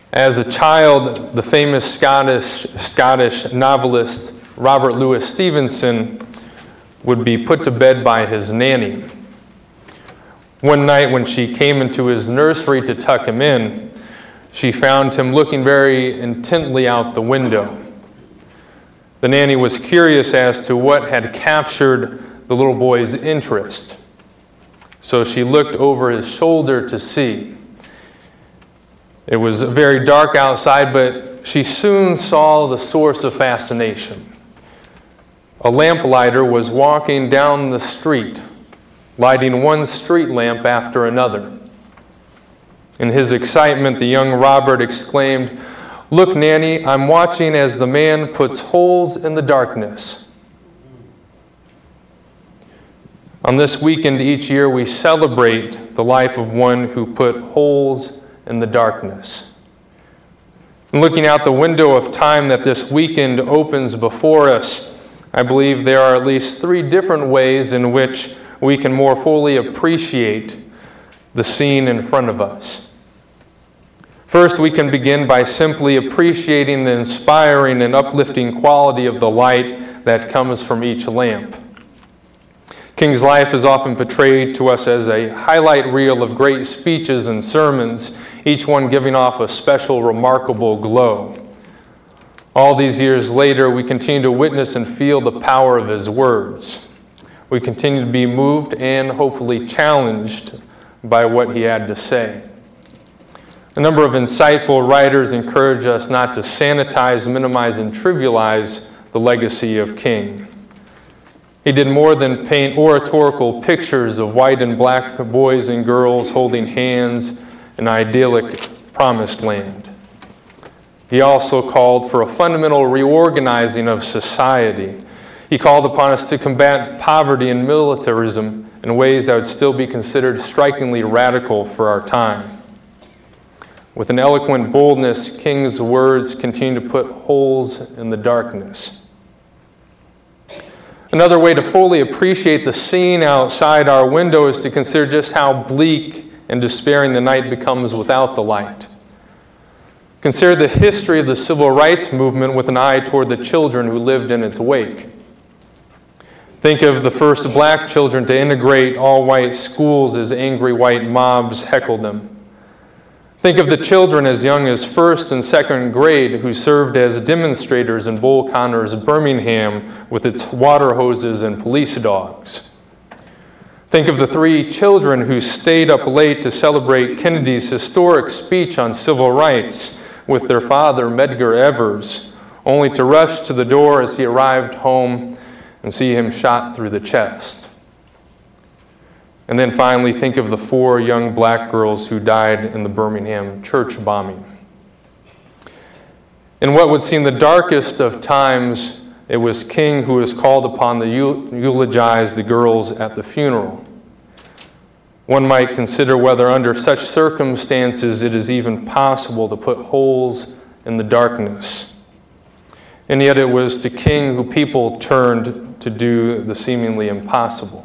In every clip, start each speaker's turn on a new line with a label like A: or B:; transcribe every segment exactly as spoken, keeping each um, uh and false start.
A: As a child, the famous Scottish, Scottish novelist Robert Louis Stevenson would be put to bed by his nanny. One night when she came into his nursery to tuck him in, she found him looking very intently out the window. The nanny was curious as to what had captured the little boy's interest. So she looked over his shoulder to see. It was very dark outside, but she soon saw the source of fascination. A lamplighter was walking down the street, lighting one street lamp after another. In his excitement, the young Robert exclaimed, "Look, Nanny, I'm watching as the man puts holes in the darkness." On this weekend each year, we celebrate the life of one who put holes in the darkness. And looking out the window of time that this weekend opens before us, I believe there are at least three different ways in which we can more fully appreciate the scene in front of us. First, we can begin by simply appreciating the inspiring and uplifting quality of the light that comes from each lamp. King's life is often portrayed to us as a highlight reel of great speeches and sermons, each one giving off a special, remarkable glow. All these years later, we continue to witness and feel the power of his words. We continue to be moved and hopefully challenged by what he had to say. A number of insightful writers encourage us not to sanitize, minimize, and trivialize the legacy of King. He did more than paint oratorical pictures of white and black boys and girls holding hands in an idyllic promised land. He also called for a fundamental reorganizing of society. He called upon us to combat poverty and militarism in ways that would still be considered strikingly radical for our time. With an eloquent boldness, King's words continue to put holes in the darkness. Another way to fully appreciate the scene outside our window is to consider just how bleak and despairing the night becomes without the light. Consider the history of the civil rights movement with an eye toward the children who lived in its wake. Think of the first black children to integrate all-white schools as angry white mobs heckled them. Think of the children as young as first and second grade who served as demonstrators in Bull Connors, Birmingham, with its water hoses and police dogs. Think of the three children who stayed up late to celebrate Kennedy's historic speech on civil rights with their father, Medgar Evers, only to rush to the door as he arrived home and see him shot through the chest. And then finally, think of the four young black girls who died in the Birmingham church bombing. In what would seem the darkest of times, it was King who was called upon to eulogize the girls at the funeral. One might consider whether under such circumstances it is even possible to put holes in the darkness. And yet it was to King who people turned to do the seemingly impossible.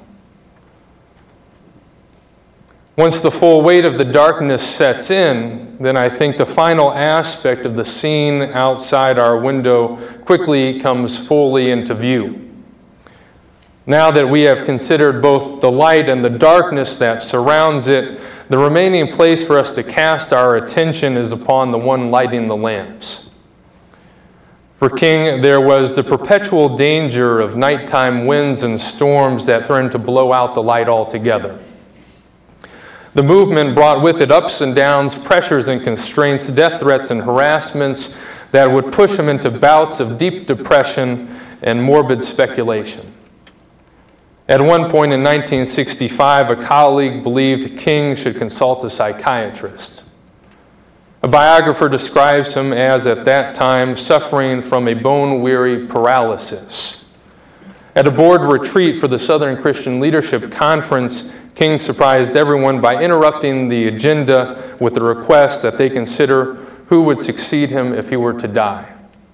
A: Once the full weight of the darkness sets in, then I think the final aspect of the scene outside our window quickly comes fully into view. Now that we have considered both the light and the darkness that surrounds it, the remaining place for us to cast our attention is upon the one lighting the lamps. For King, there was the perpetual danger of nighttime winds and storms that threatened to blow out the light altogether. The movement brought with it ups and downs, pressures and constraints, death threats and harassments that would push him into bouts of deep depression and morbid speculation. At one point in nineteen sixty-five, a colleague believed King should consult a psychiatrist. A biographer describes him as, at that time, suffering from a bone-weary paralysis. At a board retreat for the Southern Christian Leadership Conference, King surprised everyone by interrupting the agenda with the request that they consider who would succeed him if he were to die.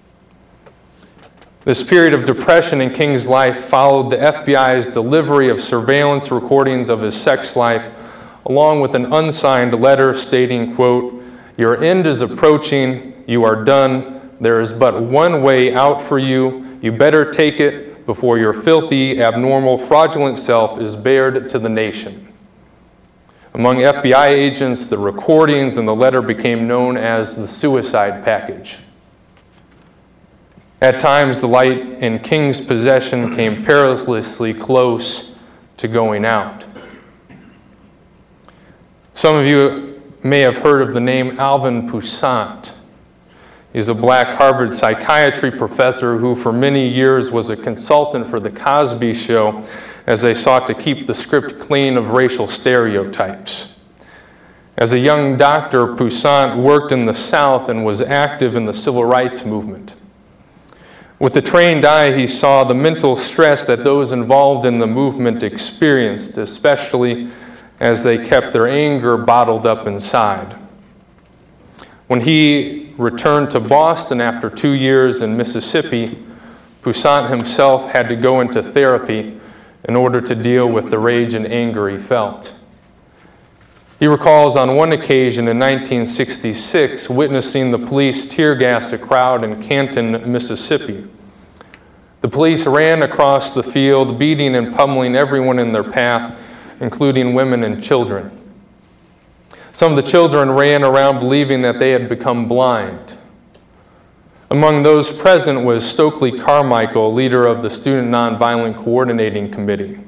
A: This period of depression in King's life followed the F B I's delivery of surveillance recordings of his sex life, along with an unsigned letter stating, quote, Your end is approaching. You are done. There is but one way out for you. You better take it before your filthy, abnormal, fraudulent self is bared to the nation." Among F B I agents, the recordings and the letter became known as the suicide package. At times, the light in King's possession came perilously close to going out. Some of you may have heard of the name Alvin Toussaint. He's a black Harvard psychiatry professor who for many years was a consultant for The Cosby Show as they sought to keep the script clean of racial stereotypes. As a young doctor, Toussaint worked in the South and was active in the civil rights movement. With the trained eye, he saw the mental stress that those involved in the movement experienced, especially as they kept their anger bottled up inside. When he returned to Boston after two years in Mississippi, Toussaint himself had to go into therapy in order to deal with the rage and anger he felt. He recalls on one occasion in nineteen sixty-six witnessing the police tear gas a crowd in Canton, Mississippi. The police ran across the field, beating and pummeling everyone in their path, including women and children. Some of the children ran around believing that they had become blind. Among those present was Stokely Carmichael, leader of the Student Nonviolent Coordinating Committee.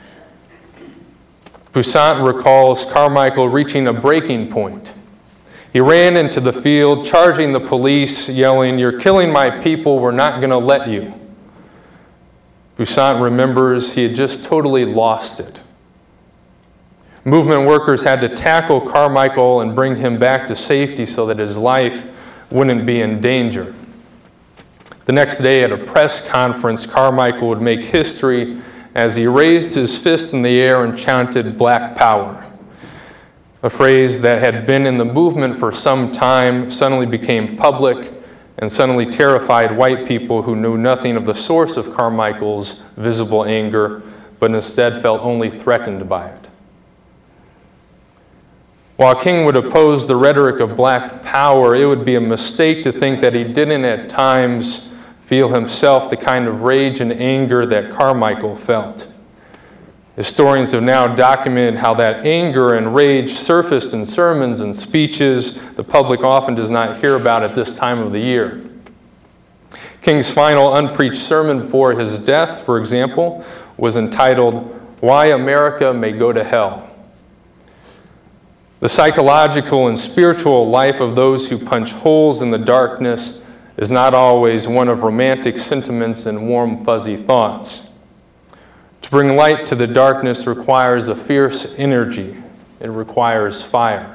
A: Toussaint recalls Carmichael reaching a breaking point. He ran into the field, charging the police, yelling, "You're killing my people, we're not going to let you." Toussaint remembers he had just totally lost it. Movement workers had to tackle Carmichael and bring him back to safety so that his life wouldn't be in danger. The next day at a press conference, Carmichael would make history as he raised his fist in the air and chanted "Black Power." A phrase that had been in the movement for some time suddenly became public and suddenly terrified white people who knew nothing of the source of Carmichael's visible anger, but instead felt only threatened by it. While King would oppose the rhetoric of black power, it would be a mistake to think that he didn't at times feel himself the kind of rage and anger that Carmichael felt. Historians have now documented how that anger and rage surfaced in sermons and speeches the public often does not hear about at this time of the year. King's final unpreached sermon before his death, for example, was entitled, "Why America May Go to Hell." The psychological and spiritual life of those who punch holes in the darkness is not always one of romantic sentiments and warm, fuzzy thoughts. To bring light to the darkness requires a fierce energy. It requires fire.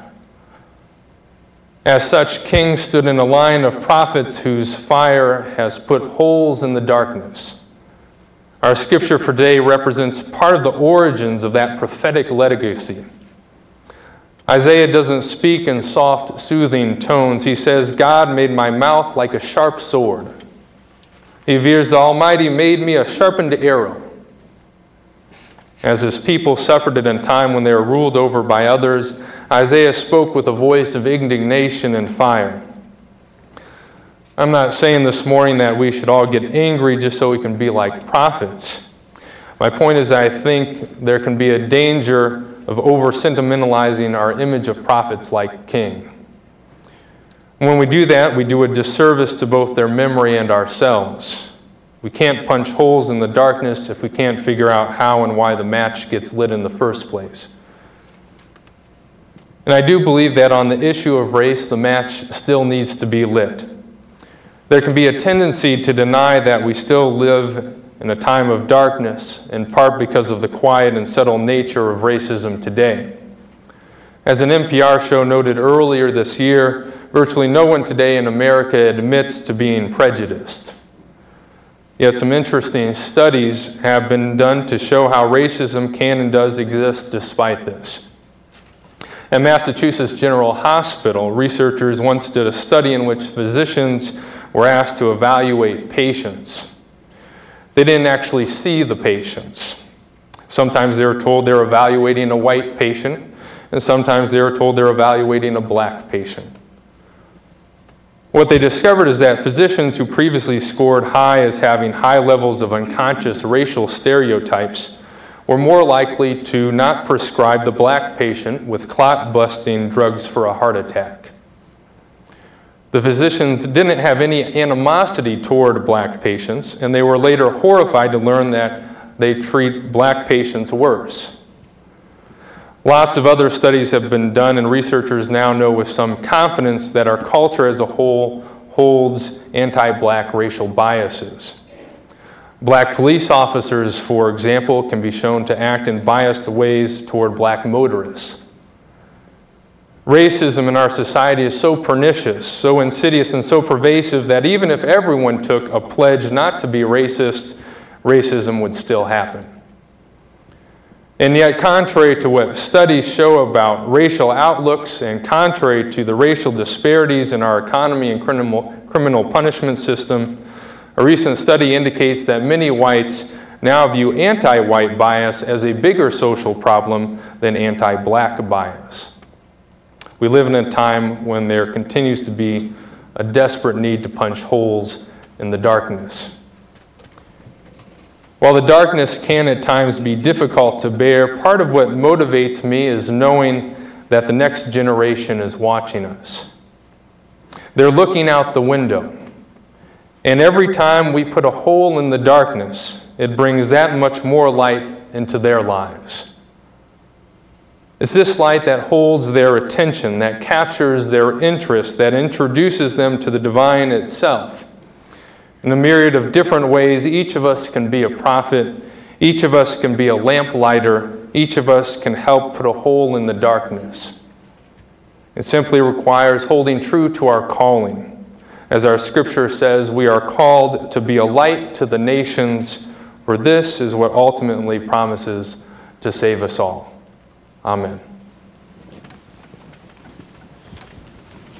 A: As such, King stood in a line of prophets whose fire has put holes in the darkness. Our scripture for today represents part of the origins of that prophetic legacy. Isaiah doesn't speak in soft, soothing tones. He says, "God made my mouth like a sharp sword." He veers, "The Almighty made me a sharpened arrow." As his people suffered at a time when they were ruled over by others, Isaiah spoke with a voice of indignation and fire. I'm not saying this morning that we should all get angry just so we can be like prophets. My point is I think there can be a danger of over-sentimentalizing our image of prophets like King. When we do that, we do a disservice to both their memory and ourselves. We can't punch holes in the darkness if we can't figure out how and why the match gets lit in the first place. And I do believe that on the issue of race, the match still needs to be lit. There can be a tendency to deny that we still live in a time of darkness, in part because of the quiet and subtle nature of racism today. As an N P R show noted earlier this year, virtually no one today in America admits to being prejudiced. Yet some interesting studies have been done to show how racism can and does exist despite this. At Massachusetts General Hospital, researchers once did a study in which physicians were asked to evaluate patients. They didn't actually see the patients. Sometimes they were told they were evaluating a white patient, and sometimes they were told they were evaluating a black patient. What they discovered is that physicians who previously scored high as having high levels of unconscious racial stereotypes were more likely to not prescribe the black patient with clot-busting drugs for a heart attack. The physicians didn't have any animosity toward black patients, and they were later horrified to learn that they treat black patients worse. Lots of other studies have been done, and researchers now know with some confidence that our culture as a whole holds anti-black racial biases. Black police officers, for example, can be shown to act in biased ways toward black motorists. Racism in our society is so pernicious, so insidious, and so pervasive that even if everyone took a pledge not to be racist, racism would still happen. And yet, contrary to what studies show about racial outlooks and contrary to the racial disparities in our economy and criminal, criminal punishment system, a recent study indicates that many whites now view anti-white bias as a bigger social problem than anti-black bias. We live in a time when there continues to be a desperate need to punch holes in the darkness. While the darkness can at times be difficult to bear, part of what motivates me is knowing that the next generation is watching us. They're looking out the window. And every time we put a hole in the darkness, it brings that much more light into their lives. It's this light that holds their attention, that captures their interest, that introduces them to the divine itself. In a myriad of different ways, each of us can be a prophet, each of us can be a lamplighter, each of us can help put a hole in the darkness. It simply requires holding true to our calling. As our scripture says, we are called to be a light to the nations, for this is what ultimately promises to save us all. Amen.